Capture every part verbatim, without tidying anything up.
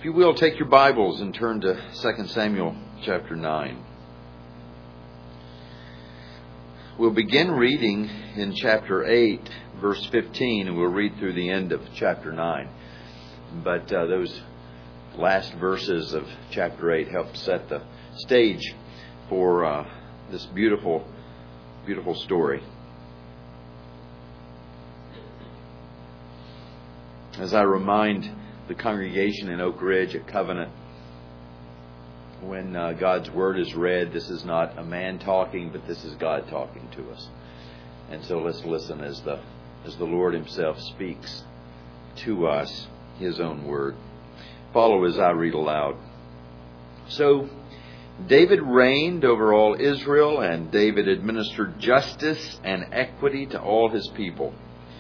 you will, take your Bibles and turn to Second Samuel chapter nine. We'll begin reading in chapter eight, verse fifteen, and we'll read through the end of chapter nine. But uh, those last verses of chapter eight help set the stage for uh, this beautiful, beautiful story. As I remind the congregation in Oak Ridge at Covenant, when uh, God's Word is read, this is not a man talking, but this is God talking to us. And so let's listen as the as the Lord Himself speaks to us His own Word. Follow as I read aloud. So David reigned over all Israel, and David administered justice and equity to all his people.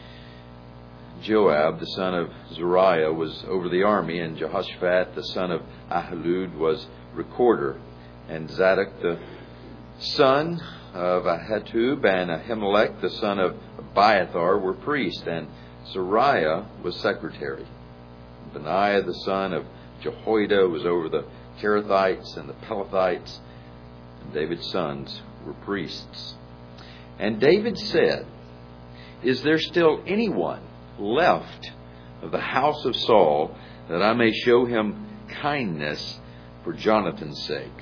Joab, the son of Zeruiah, was over the army, and Jehoshaphat, the son of Ahilud, was recorder, and Zadok, the son of Ahitub, and Ahimelech, the son of Abiathar, were priests, and Zeruiah was secretary. Benaiah, the son of Jehoiada, was over the Kerethites and the Pelethites, and David's sons were priests. And David said, "Is there still anyone left of the house of Saul, that I may show him kindness for Jonathan's sake?"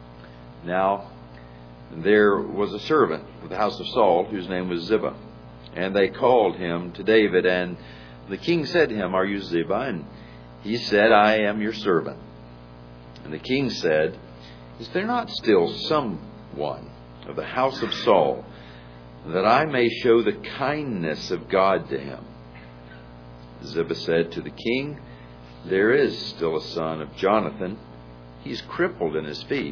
Now there was a servant of the house of Saul whose name was Ziba, and they called him to David. And the king said to him, "Are you Ziba?" And he said, "I am your servant." And the king said, "Is there not still someone of the house of Saul, that I may show the kindness of God to him?" Ziba said to the king, "There is still a son of Jonathan. He's crippled in his feet."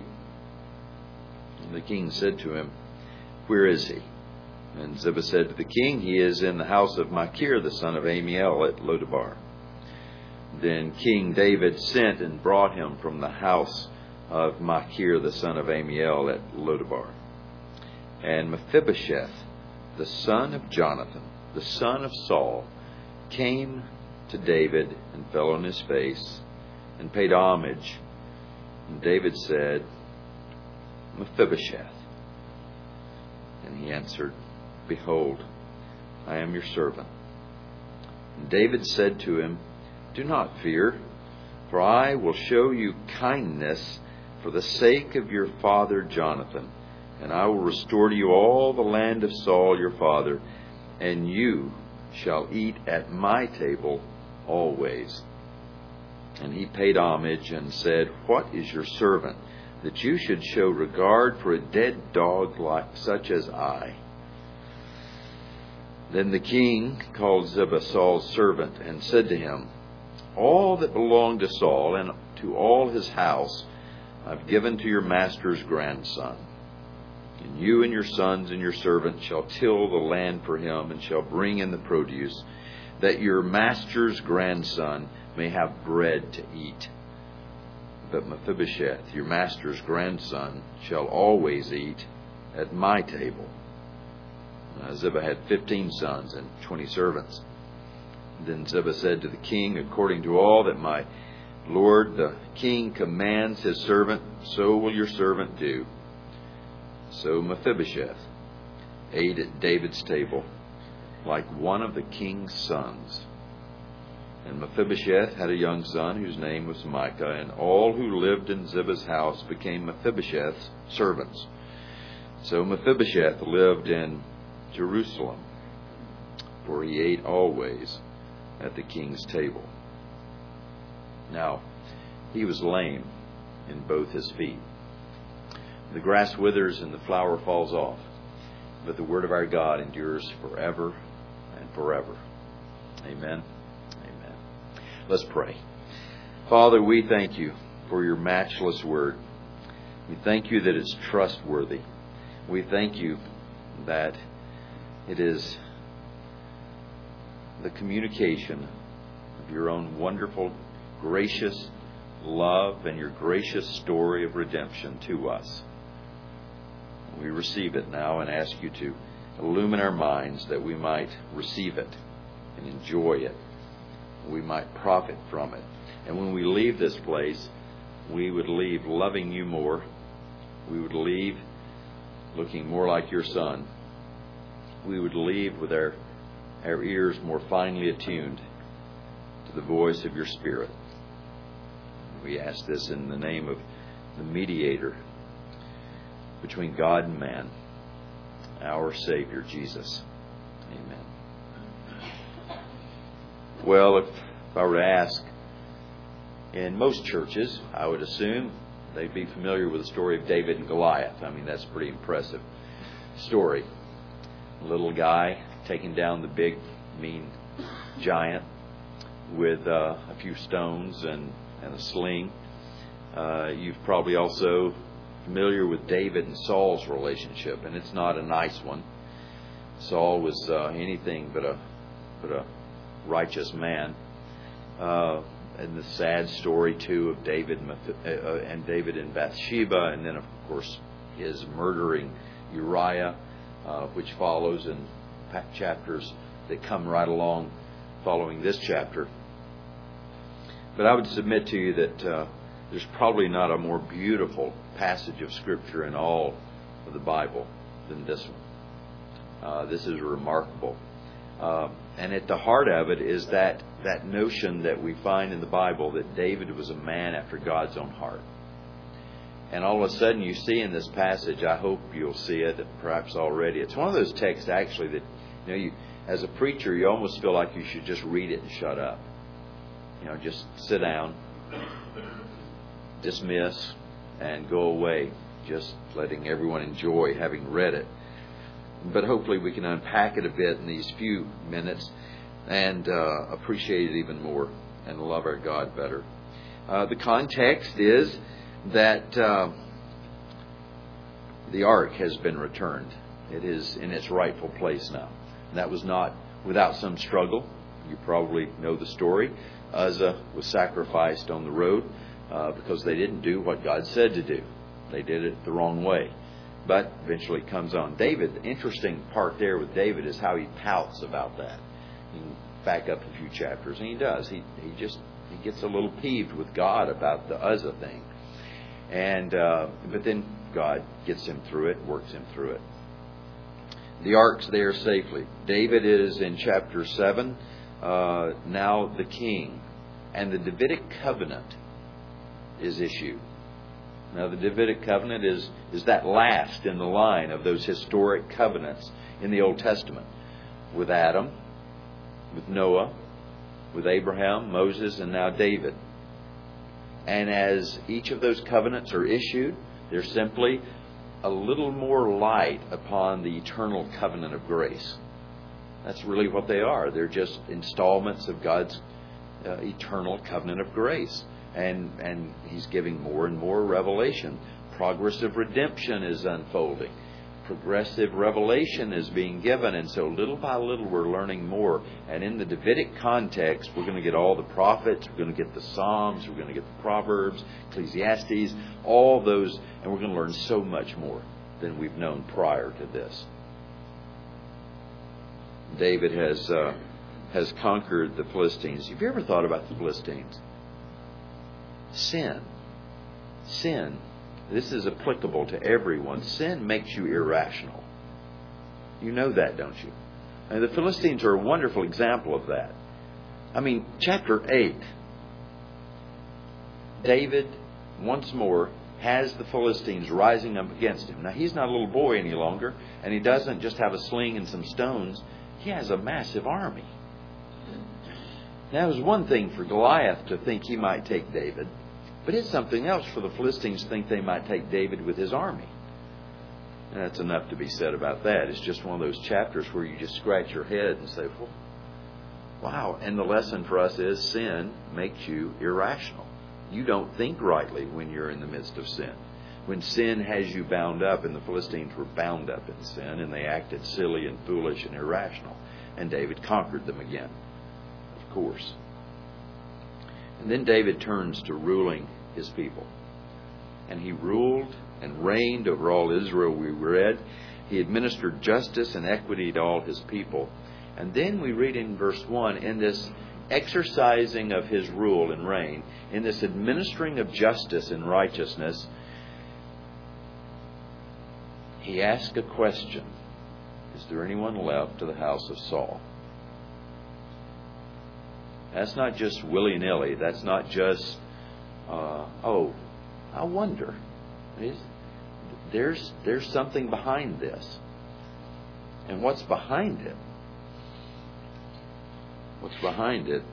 And the king said to him, "Where is he?" And Ziba said to the king, "He is in the house of Machir, the son of Amiel, at Lodabar." Then King David sent and brought him from the house of Machir, the son of Amiel, at Lodabar. And Mephibosheth, the son of Jonathan, the son of Saul, came to David and fell on his face and paid homage. And David said, "Mephibosheth." And he answered, "Behold, I am your servant." And David said to him, "Do not fear, for I will show you kindness for the sake of your father Jonathan, and I will restore to you all the land of Saul your father, and you shall eat at my table always." And he paid homage and said, "What is your servant, that you should show regard for a dead dog like such as I?" Then the king called Ziba, Saul's servant, and said to him, "All that belonged to Saul and to all his house I've given to your master's grandson. And you and your sons and your servants shall till the land for him, and shall bring in the produce, that your master's grandson may have bread to eat. But Mephibosheth, your master's grandson, shall always eat at my table." Now Ziba had fifteen sons and twenty servants. Then Ziba said to the king, "According to all that my lord the king commands his servant, so will your servant do." So Mephibosheth ate at David's table like one of the king's sons. And Mephibosheth had a young son whose name was Micah, and all who lived in Ziba's house became Mephibosheth's servants. So Mephibosheth lived in Jerusalem, for he ate always at the king's table. Now he was lame in both his feet. The grass withers and the flower falls off, but the word of our God endures forever and forever. Amen. Amen. Let's pray. Father, we thank you for your matchless word. We thank you that it's trustworthy. We thank you that it is the communication of your own wonderful, gracious love and your gracious story of redemption to us. We receive it now and ask you to illumine our minds that we might receive it and enjoy it. We might profit from it And when we leave this place, we would leave loving you more. We would leave looking more like your Son. We would leave with our, our ears more finely attuned to the voice of your Spirit. We ask this in the name of the mediator between God and man, our Savior, Jesus. Amen. Well, if, if I were to ask, in most churches, I would assume they'd be familiar with the story of David and Goliath. I mean, that's a pretty impressive story. A little guy taking down the big, mean giant with uh, a few stones and, and a sling. Uh, you've probably also familiar with David and Saul's relationship, and it's not a nice one. Saul was uh, anything but a but a righteous man. Uh, and the sad story too of David uh, and David and Bathsheba, and then of course his murdering Uriah, uh, which follows in chapters that come right along following this chapter. But I would submit to you that uh, there's probably not a more beautiful passage of Scripture in all of the Bible than this one. Uh, this is remarkable. Uh, and at the heart of it is that, that notion that we find in the Bible that David was a man after God's own heart. And all of a sudden you see in this passage, I hope you'll see it, perhaps already. It's one of those texts actually that, you know, you, as a preacher, you almost feel like you should just read it and shut up. You know, just sit down, dismiss, and go away, just letting everyone enjoy having read it. But hopefully we can unpack it a bit in these few minutes and uh, appreciate it even more and love our God better. Uh, the context is that uh, the ark has been returned. It is in its rightful place now. And that was not without some struggle. You probably know the story. Uzzah was sacrificed on the road uh, because they didn't do what God said to do. They did it the wrong way. But eventually it comes on. David, the interesting part there with David is how he pouts about that. You can back up a few chapters, and he does. He he just he gets a little peeved with God about the Uzzah thing. And uh, but then God gets him through it, works him through it. The ark's there safely. David is in chapter seven, uh, now the king. And the Davidic covenant is issued. Now, the Davidic covenant is, is that last in the line of those historic covenants in the Old Testament. With Adam, with Noah, with Abraham, Moses, and now David. And as each of those covenants are issued, they're simply a little more light upon the eternal covenant of grace. That's really what they are. They're just installments of God's uh, eternal covenant of grace. And and He's giving more and more revelation. Progressive redemption is unfolding. Progressive revelation is being given. And so little by little we're learning more. And in the Davidic context, we're going to get all the prophets. We're going to get the Psalms. We're going to get the Proverbs, Ecclesiastes, all those. And we're going to learn so much more than we've known prior to this. David has uh, has conquered the Philistines. Have you ever thought about the Philistines? Sin. Sin. This is applicable to everyone. Sin makes you irrational. You know that, don't you? And the Philistines are a wonderful example of that. I mean, chapter eight. David, once more, has the Philistines rising up against him. Now, he's not a little boy any longer, and he doesn't just have a sling and some stones. He has a massive army. Now, it was one thing for Goliath to think he might take David, but it's something else for the Philistines to think they might take David with his army. And that's enough to be said about that. It's just one of those chapters where you just scratch your head and say, well, wow. And the lesson for us is sin makes you irrational. You don't think rightly when you're in the midst of sin. When sin has you bound up, and the Philistines were bound up in sin, and they acted silly and foolish and irrational. And David conquered them again, of course. And then David turns to ruling his people. And he ruled and reigned over all Israel, we read. He administered justice and equity to all his people. And then we read in verse one, in this exercising of His rule and reign, in this administering of justice and righteousness, He asked a question. Is there anyone left of the house of Saul? That's not just willy-nilly. That's not just, uh, oh, I wonder. There's, there's something behind this. And what's behind it? What's behind it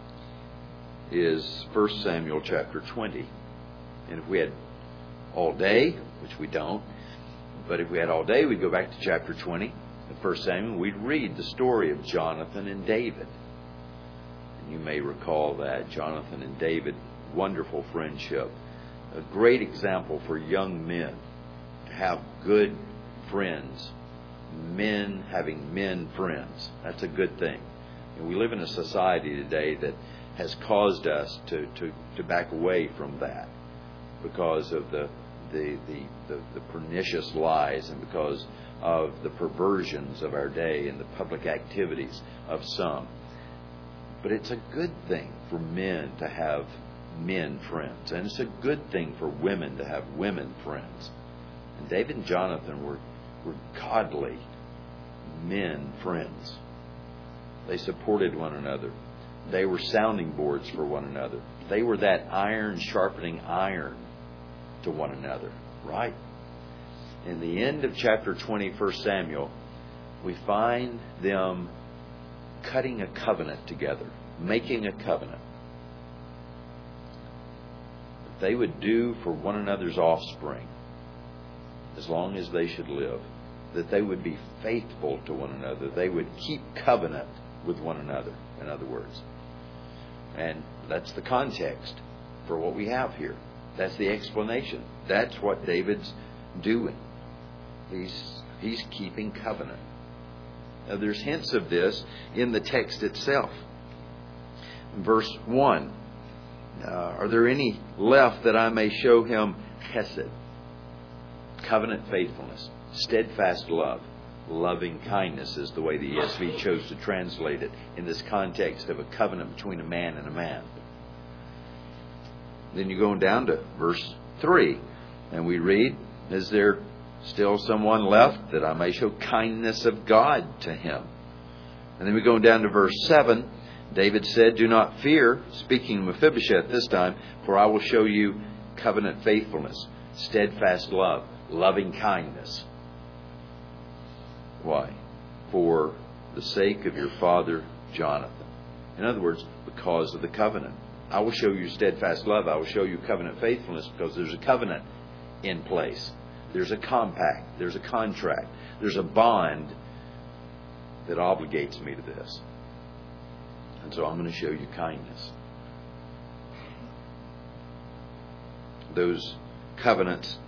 is First Samuel chapter twenty. And if we had all day, which we don't, but if we had all day, we'd go back to chapter twenty of First Samuel. We'd read the story of Jonathan and David. And you may recall that Jonathan and David, wonderful friendship. A great example for young men to have good friends. Men having men friends. That's a good thing. And we live in a society today that has caused us to, to, to back away from that because of the the, the, the the pernicious lies and because of the perversions of our day and the public activities of some. But it's a good thing for men to have men friends. And it's a good thing for women to have women friends. And David and Jonathan were, were godly men friends. They supported one another. They were sounding boards for one another. They were that iron sharpening iron to one another. Right? In the end of chapter twenty, First Samuel, we find them cutting a covenant together. Making a covenant. They would do for one another's offspring as long as they should live. That they would be faithful to one another. They would keep covenant with one another, in other words. And that's the context for what we have here. That's the explanation. That's what David's doing. He's, he's keeping covenant. Now, there's hints of this in the text itself. Verse one. Uh, are there any left that I may show him chesed? Covenant faithfulness. Steadfast love. Loving kindness is the way the E S V chose to translate it in this context of a covenant between a man and a man. Then you go down to verse three, and we read, is there still someone left that I may show kindness of God to him? And then we go down to verse seven. David said, do not fear, speaking of Mephibosheth this time, for I will show you covenant faithfulness, steadfast love, loving kindness. Why? For the sake of your father Jonathan. In other words, because of the covenant. I will show you steadfast love. I will show you covenant faithfulness because there's a covenant in place. There's a compact. There's a contract. There's a bond that obligates me to this. And so I'm going to show you kindness. Those covenants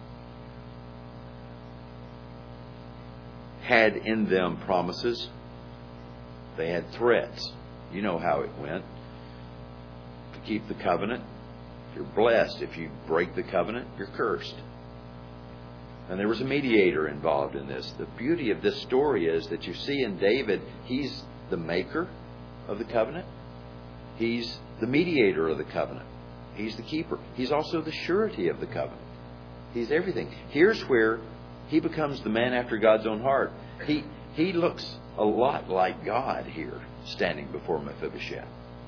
had in them promises. They had threats. You know how it went. To keep the covenant, you're blessed. If you break the covenant, you're cursed. And there was a mediator involved in this. The beauty of this story is that you see in David, he's the maker of the covenant. He's the mediator of the covenant. He's the keeper. He's also the surety of the covenant. He's everything. Here's where he becomes the man after God's own heart. He he looks a lot like God here, standing before Mephibosheth.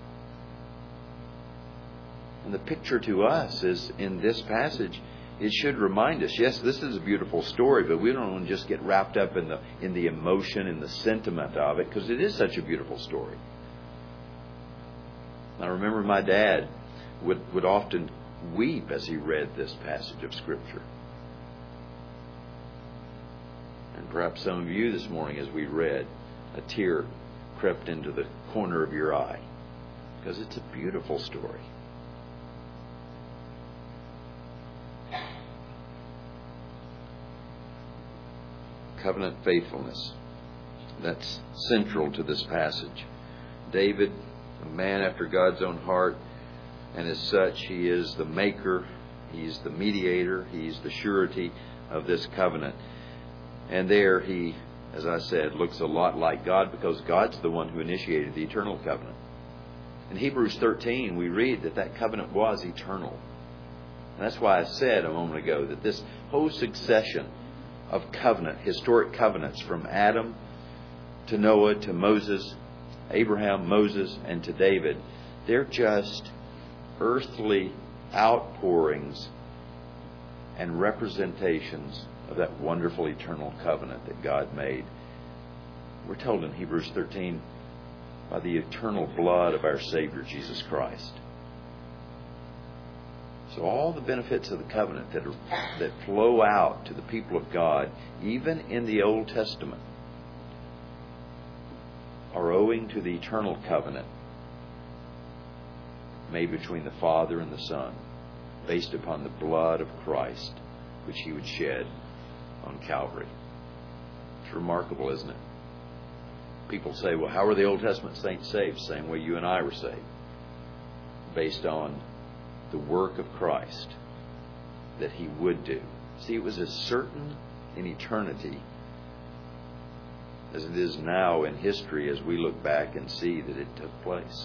And the picture to us is in this passage, it should remind us, yes, this is a beautiful story, but we don't want to just get wrapped up in the in the emotion and the sentiment of it, because it is such a beautiful story. I remember my dad would, would often weep as he read this passage of Scripture. And perhaps some of you this morning, as we read, a tear crept into the corner of your eye. Because it's a beautiful story. Covenant faithfulness. That's central to this passage. David, a man after God's own heart, and as such, he is the maker, he's the mediator, he's the surety of this covenant. And there he, as I said, looks a lot like God because God's the one who initiated the eternal covenant. In Hebrews thirteen, we read that that covenant was eternal. And that's why I said a moment ago that this whole succession of covenant, historic covenants from Adam to Noah to Moses, Abraham, Moses, and to David, they're just earthly outpourings and representations of that wonderful eternal covenant that God made. We're told in Hebrews thirteen, by the eternal blood of our Savior Jesus Christ. So all the benefits of the covenant that are, that flow out to the people of God, even in the Old Testament, are owing to the eternal covenant made between the Father and the Son, based upon the blood of Christ, which He would shed on Calvary. It's remarkable, isn't it? People say, well, how were the Old Testament saints saved? Same way you and I were saved. Based on the work of Christ that He would do. See, it was as certain in eternity as it is now in history as we look back and see that it took place.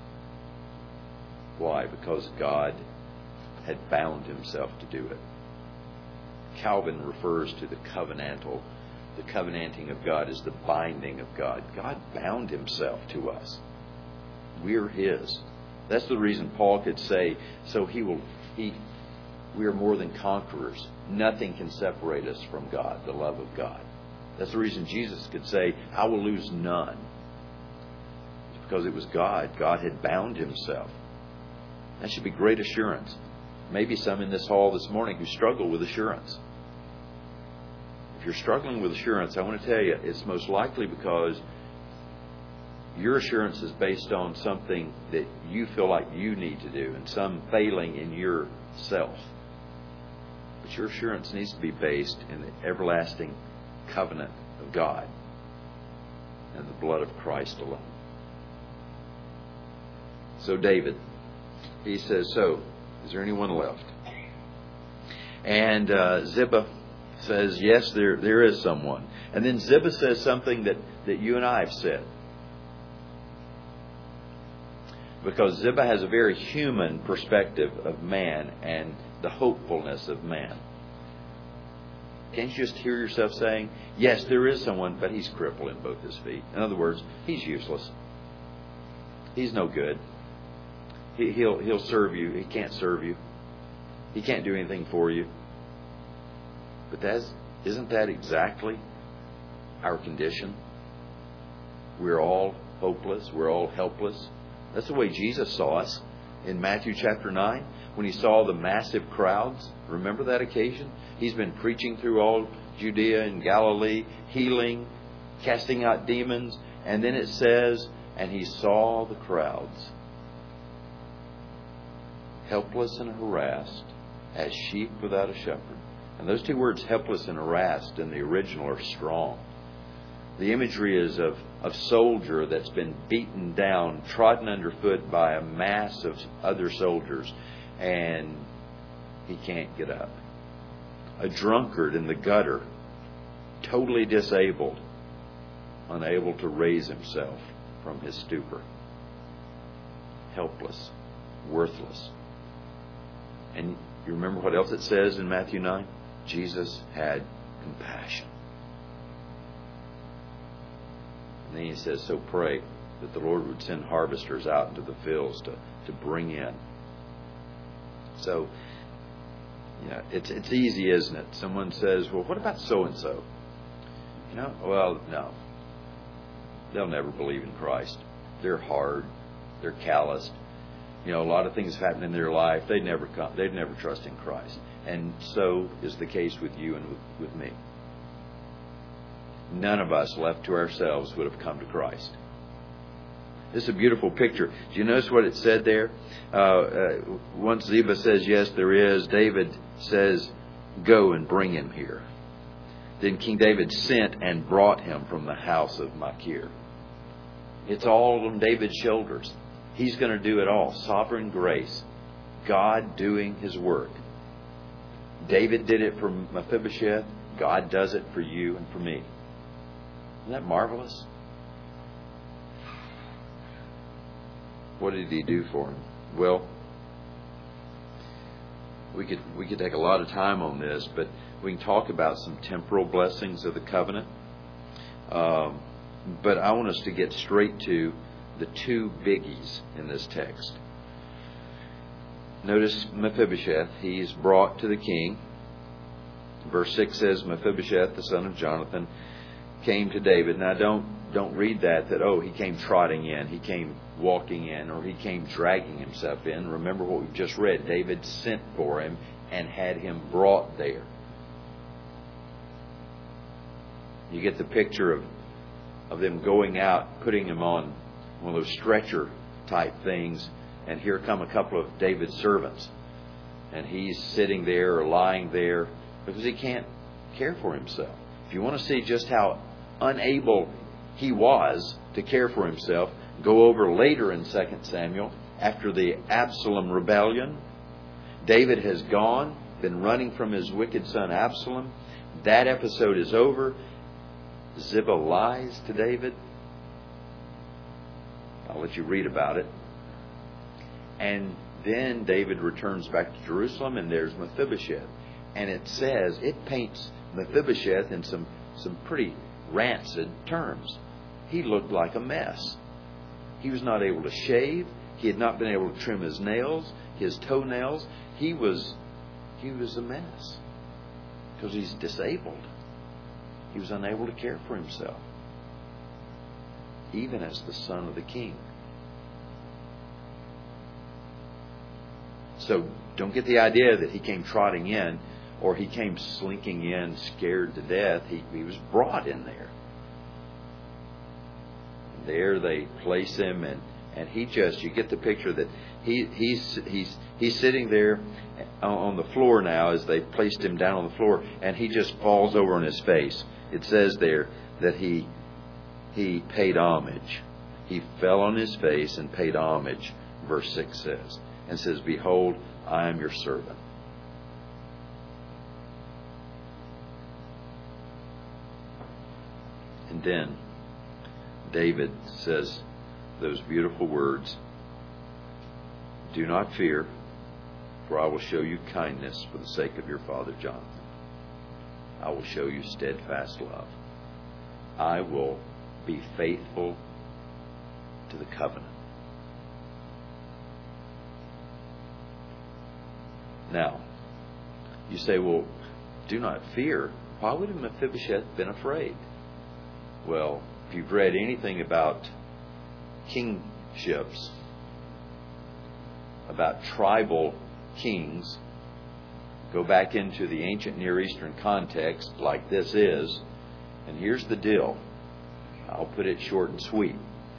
Why? Because God had bound Himself to do it. Calvin refers to the covenantal. The covenanting of God is the binding of God. God bound Himself to us. We're His. That's the reason Paul could say, so he will, he, we are more than conquerors. Nothing can separate us from God, the love of God. That's the reason Jesus could say, I will lose none. It's because it was God. God had bound Himself. That should be great assurance. Maybe some in this hall this morning who struggle with assurance. If you're struggling with assurance, I want to tell you, it's most likely because your assurance is based on something that you feel like you need to do and some failing in yourself. But your assurance needs to be based in the everlasting covenant of God and the blood of Christ alone. So David, he says, so, is there anyone left? And uh, Ziba says, yes, there there is someone. And then Ziba says something that, that you and I have said. Because Ziba has a very human perspective of man and the hopefulness of man. Can't you just hear yourself saying, yes, there is someone, but he's crippled in both his feet. In other words, he's useless. He's no good. He, he'll he'll serve you. He can't serve you. He can't do anything for you. But that's, isn't that exactly our condition? We're all hopeless. We're all helpless. That's the way Jesus saw us in Matthew chapter nine when He saw the massive crowds. Remember that occasion? He's been preaching through all Judea and Galilee, healing, casting out demons. And then it says, and He saw the crowds, helpless and harassed, as sheep without a shepherd. And those two words, helpless and harassed, in the original are strong. The imagery is of a soldier that's been beaten down, trodden underfoot by a mass of other soldiers, and he can't get up. A drunkard in the gutter, totally disabled, unable to raise himself from his stupor. Helpless, worthless. And you remember what else it says in Matthew nine? Jesus had compassion. And then He says, so pray that the Lord would send harvesters out into the fields to, to bring in. So, you know, it's it's easy, isn't it? Someone says, well, what about so-and-so? You know, well, no. They'll never believe in Christ. They're hard. They're calloused. You know, a lot of things happen in their life. They'd never come. They'd never trust in Christ. And so is the case with you and with, with me. None of us left to ourselves would have come to Christ. This is a beautiful picture. Do you notice what it said there? Uh, uh, once Ziba says, yes, there is, David says, go and bring him here. Then King David sent and brought him from the house of Machir. It's all on David's shoulders. He's going to do it all. Sovereign grace. God doing His work. David did it for Mephibosheth. God does it for you and for me. Isn't that marvelous? What did He do for him? Well, we could we could take a lot of time on this, but we can talk about some temporal blessings of the covenant. Um, but I want us to get straight to the two biggies in this text. Notice Mephibosheth. He's brought to the king. Verse six says, Mephibosheth, the son of Jonathan, came to David. Now don't don't read that, that, oh, he came trotting in, he came walking in, or he came dragging himself in. Remember what we've just read. David sent for him and had him brought there. You get the picture of, of them going out, putting him on one of those stretcher type things, and here come a couple of David's servants. And he's sitting there or lying there because he can't care for himself. If you want to see just how unable he was to care for himself, go over later in Second Samuel, after the Absalom rebellion. David has gone, been running from his wicked son Absalom. That episode is over. Ziba lies to David. I'll let you read about it. And then David returns back to Jerusalem, and there's Mephibosheth. And it says, it paints Mephibosheth in some, some pretty rancid terms. He looked like a mess. He was not able to shave. He had not been able to trim his nails, his toenails. He was, he was a mess because he's disabled. He was unable to care for himself, even as the son of the king. So don't get the idea that he came trotting in or he came slinking in scared to death. He, he was brought in there. There they place him, and, and he just, you get the picture that he he's he's he's sitting there on the floor now as they placed him down on the floor, and he just falls over on his face. It says there that he he paid homage. He fell on his face and paid homage, verse six says, and says, Behold, I am your servant. And then David says those beautiful words, Do not fear, for I will show you kindness for the sake of your father Jonathan. I will show you steadfast love. I will be faithful to the covenant. Now, you say, well, do not fear. Why would Mephibosheth have been afraid? Well, if you've read anything about kingships, about tribal kings, go back into the ancient Near Eastern context like this is, and here's the deal. I'll put it short and sweet.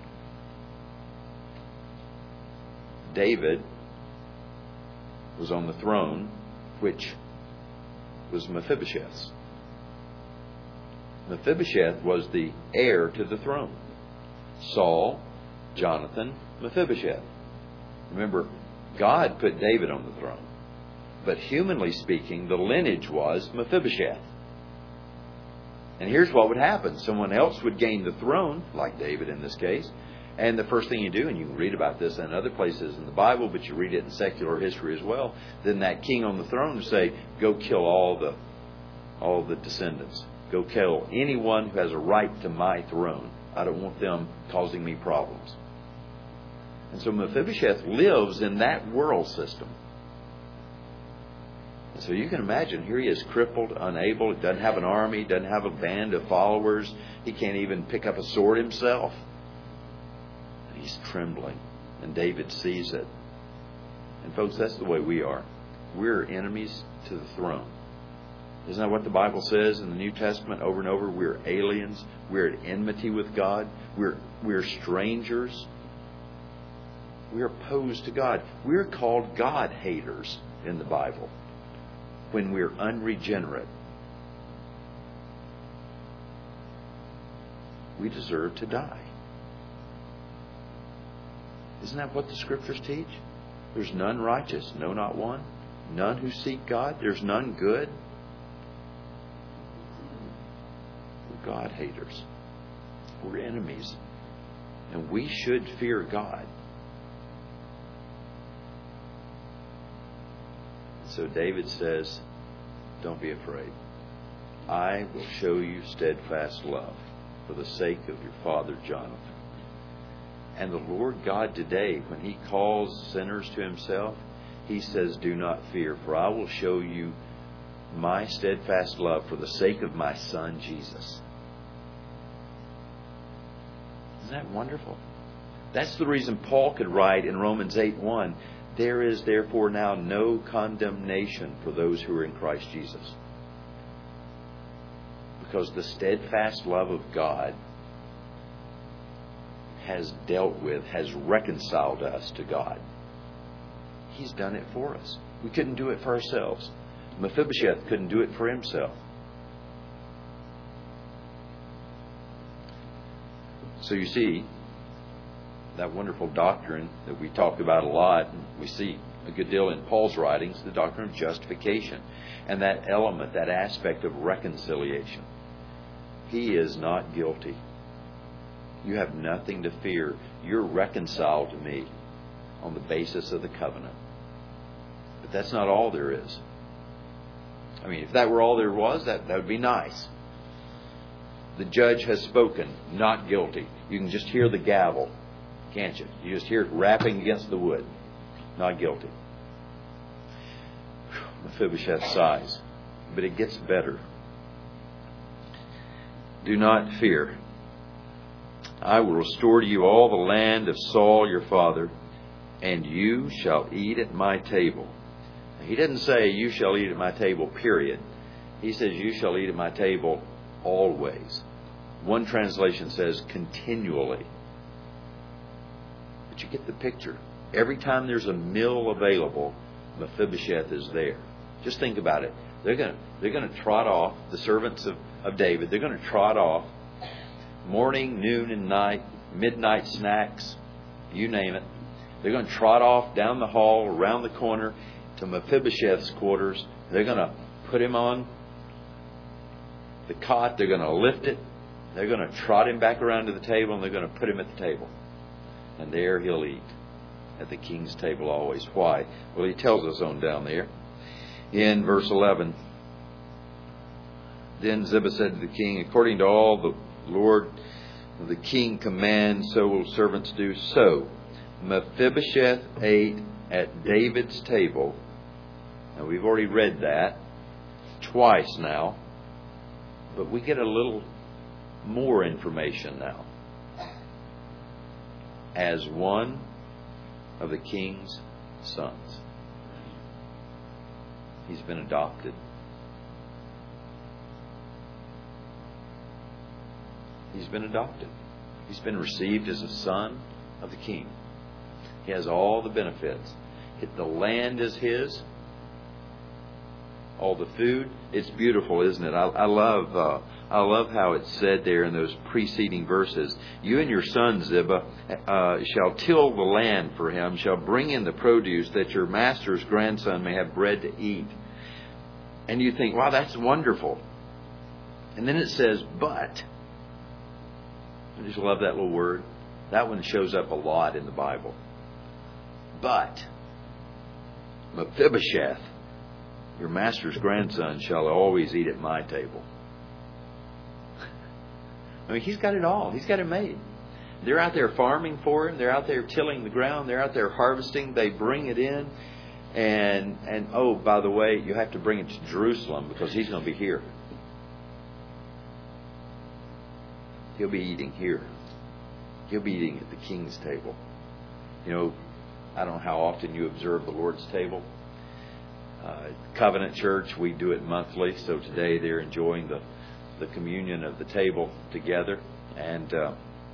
David was on the throne, which was Mephibosheth's. Mephibosheth was the heir to the throne. Saul, Jonathan, Mephibosheth. Remember, God put David on the throne. But humanly speaking, the lineage was Mephibosheth. And here's what would happen. Someone else would gain the throne, like David in this case. And the first thing you do, and you can read about this in other places in the Bible, but you read it in secular history as well, then that king on the throne would say, go kill all the all the descendants. Go kill anyone who has a right to my throne. I don't want them causing me problems. And so Mephibosheth lives in that world system. And so you can imagine, here he is crippled, unable, doesn't have an army, doesn't have a band of followers. He can't even pick up a sword himself. And he's trembling. And David sees it. And folks, that's the way we are. We're enemies to the throne. Isn't that what the Bible says in the New Testament over and over? We're aliens. We're at enmity with God. We're, we're strangers. We're opposed to God. We're called God haters in the Bible when we're unregenerate. We deserve to die. Isn't that what the Scriptures teach? There's none righteous, no, not one. None who seek God. There's none good. We're God haters. We're enemies. And we should fear God. so David says, don't be afraid. I will show you steadfast love for the sake of your father Jonathan. And the Lord God today, when He calls sinners to Himself, He says, do not fear, for I will show you my steadfast love for the sake of my Son Jesus. Isn't that wonderful? That's the reason Paul could write in Romans eight one, there is therefore now no condemnation for those who are in Christ Jesus. Because the steadfast love of God has dealt with, has reconciled us to God. He's done it for us. We couldn't do it for ourselves. Mephibosheth couldn't do it for himself. So you see, that wonderful doctrine that we talk about a lot, and we see a good deal in Paul's writings, the doctrine of justification, and that element, that aspect of reconciliation. He is not guilty. You have nothing to fear. You're reconciled to me on the basis of the covenant. But that's not all there is. I mean, if that were all there was, that, that would be nice. The judge has spoken, not guilty. You can just hear the gavel, can't you? You just hear it rapping against the wood. Not guilty. Mephibosheth sighs. But it gets better. Do not fear. I will restore to you all the land of Saul your father, and you shall eat at my table. He doesn't say you shall eat at my table, period. He says you shall eat at my table always. One translation says continually. But you get the picture. Every time there's a meal available, Mephibosheth is there. Just think about it. They're going to, they're going to trot off, the servants of, of David, they're going to trot off morning, noon, and night, midnight snacks, you name it. They're going to trot off down the hall, around the corner to Mephibosheth's quarters. They're going to put him on the cot. They're going to lift it. They're going to trot him back around to the table, and they're going to put him at the table. And there he'll eat at the king's table always. Why? Well, he tells us on down there in verse eleven. Then Ziba said to the king, according to all the Lord, the king commands, so will servants do. So Mephibosheth ate at David's table. Now we've already read that twice now, but we get a little more information now. As one of the king's sons. He's been adopted. He's been adopted. He's been received as a son of the king. He has all the benefits. The land is his. All the food. It's beautiful, isn't it? I, I love uh, I love how it's said there in those preceding verses. You and your son, Ziba, uh, shall till the land for him, shall bring in the produce, that your master's grandson may have bread to eat. And you think, wow, that's wonderful. And then it says, but. I just love that little word. That one shows up a lot in the Bible. But Mephibosheth, your master's grandson, shall always eat at my table. I mean, he's got it all. He's got it made. They're out there farming for him. They're out there tilling the ground. They're out there harvesting. They bring it in. And, and oh, by the way, you have to bring it to Jerusalem because he's going to be here. He'll be eating here. He'll be eating at the king's table. You know, I don't know how often you observe the Lord's table. Uh, Covenant Church, we do it monthly. So today they're enjoying the, the communion of the table together. And uh,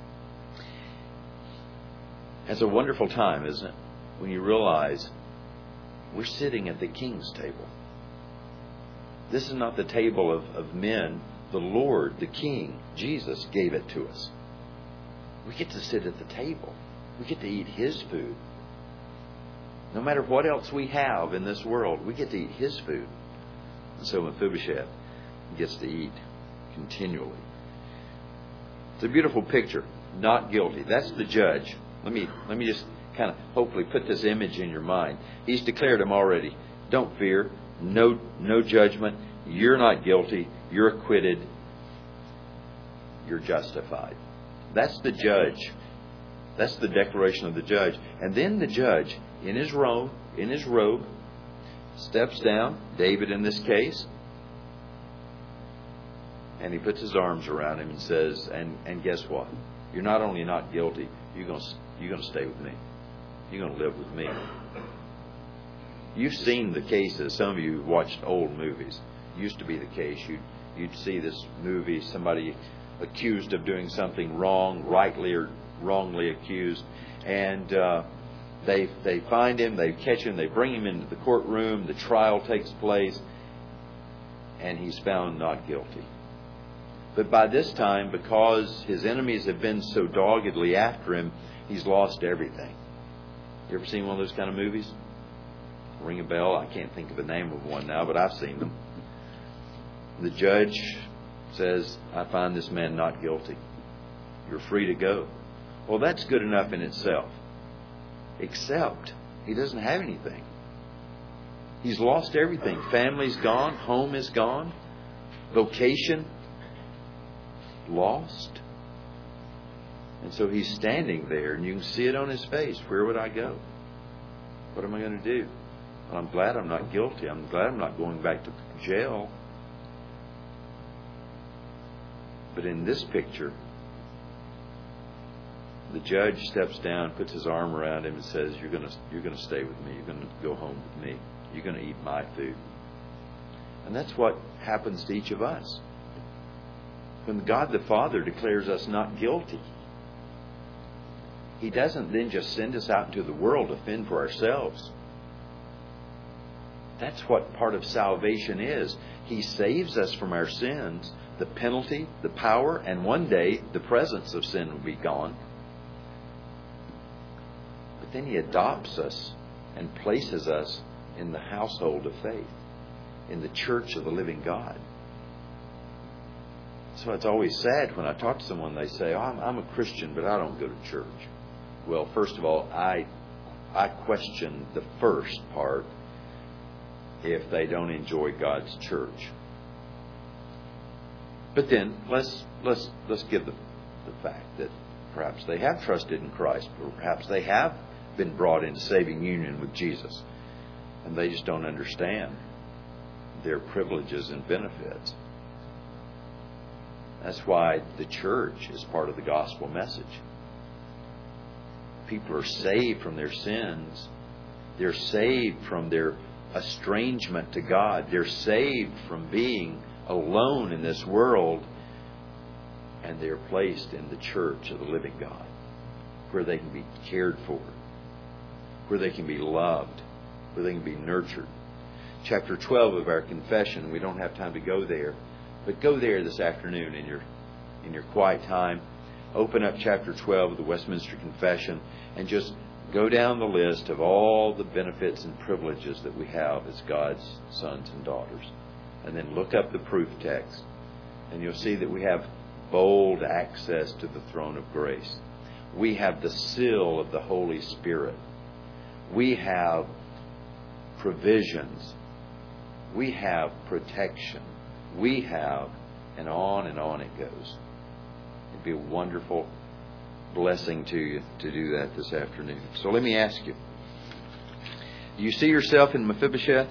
it's a wonderful time, isn't it? When you realize we're sitting at the king's table. This is not the table of, of men. The Lord, the King, Jesus, gave it to us. We get to sit at the table. We get to eat His food. No matter what else we have in this world, we get to eat His food. And so Mephibosheth gets to eat continually. It's a beautiful picture. Not guilty. That's the judge. Let me let me just kind of hopefully put this image in your mind. He's declared him already Don't fear. No, no judgment. You're not guilty. You're acquitted. You're justified. That's the judge. That's the declaration of the judge. And then the judge, in his robe, in his robe, steps down, David in this case, and he puts his arms around him and says, and, and guess what? You're not only not guilty, you're going to, you're going to stay with me. You're going to live with me. You've seen the cases. Some of you watched old movies. It used to be the case. You'd, you'd see this movie, somebody accused of doing something wrong, rightly or wrongly accused, and uh, they they find him, they catch him, they bring him into the courtroom, the trial takes place, and he's found not guilty. But by this time, because his enemies have been so doggedly after him, he's lost everything. You ever seen one of those kind of movies? Ring a bell? I can't think of the name of one now, but I've seen them. The judge says, I find this man not guilty. You're free to go. Well, that's good enough in itself. Except he doesn't have anything. He's lost everything. Family's gone. Home is gone. Vocation lost. And so he's standing there, and you can see it on his face. Where would I go? What am I going to do? Well, I'm glad I'm not guilty. I'm glad I'm not going back to jail. But in this picture, the judge steps down, puts his arm around him, and says, "You're going to you're going to stay with me. You're going to go home with me. You're going to eat my food." And that's what happens to each of us. When God the Father declares us not guilty, He doesn't then just send us out into the world to fend for ourselves. That's what part of salvation is. He saves us from our sins, the penalty, the power, and one day the presence of sin will be gone. But then He adopts us and places us in the household of faith, in the church of the living God. So it's always sad when I talk to someone, they say, oh, I'm, I'm a Christian, but I don't go to church. Well, first of all, I I question the first part if they don't enjoy God's church. But then let's let's let's give the, the fact that perhaps they have trusted in Christ, or perhaps they have been brought into saving union with Jesus, and they just don't understand their privileges and benefits. That's why the church is part of the gospel message. People are saved from their sins. They're saved from their estrangement to God. They're saved from being alone in this world. And they're placed in the church of the living God, where they can be cared for, where they can be loved, where they can be nurtured. Chapter twelve of our confession, we don't have time to go there, but go there this afternoon in your in your quiet time. Open up chapter twelve of the Westminster Confession and just go down the list of all the benefits and privileges that we have as God's sons and daughters. And then look up the proof text, and you'll see that we have bold access to the throne of grace. We have the seal of the Holy Spirit. We have provisions. We have protection. We have, and on and on it goes. It'd be a wonderful blessing to you to do that this afternoon. So let me ask you, do you see yourself in Mephibosheth?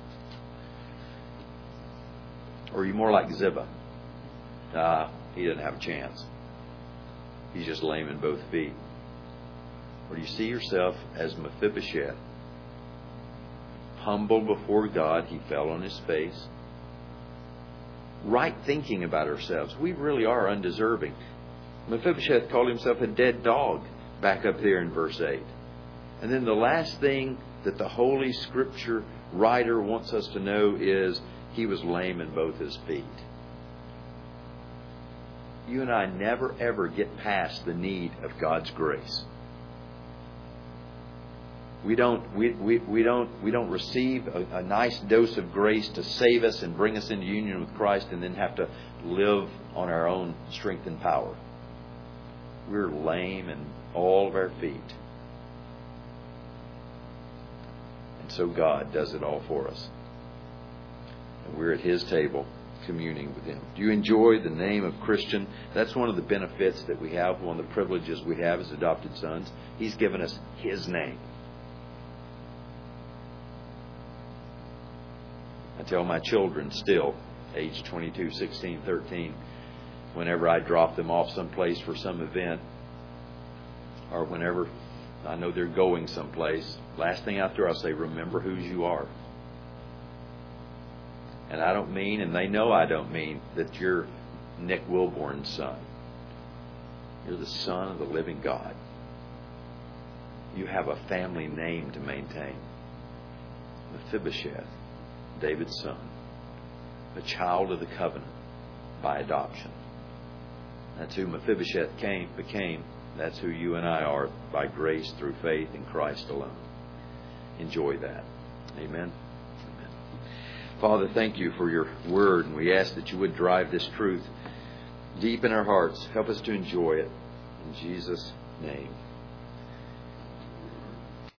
Or are you more like Ziba? Ah, he doesn't have a chance. He's just lame in both feet. Or do you see yourself as Mephibosheth? Humble before God, he fell on his face. Right thinking about ourselves. We really are undeserving. Mephibosheth called himself a dead dog back up there in verse eight. And then the last thing that the Holy Scripture writer wants us to know is he was lame in both his feet. You and I never ever get past the need of God's grace. We don't we, we, we don't we don't receive a, a nice dose of grace to save us and bring us into union with Christ and then have to live on our own strength and power. We're lame in all of our feet. And so God does it all for us. And we're at His table communing with Him. Do you enjoy the name of Christian? That's one of the benefits that we have, one of the privileges we have as adopted sons. He's given us His name. I tell my children still, age twenty-two, sixteen, thirteen, whenever I drop them off someplace for some event, or whenever I know they're going someplace, last thing after I'll say, remember whose you are. And I don't mean, and they know I don't mean, that you're Nick Wilborn's son. You're the son of the living God. You have a family name to maintain. Mephibosheth, David's son, a child of the covenant by adoption. That's who Mephibosheth came, became. That's who you and I are by grace through faith in Christ alone. Enjoy that. Amen. Amen. Father, thank you for your word, and we ask that you would drive this truth deep in our hearts. Help us to enjoy it. In Jesus' name.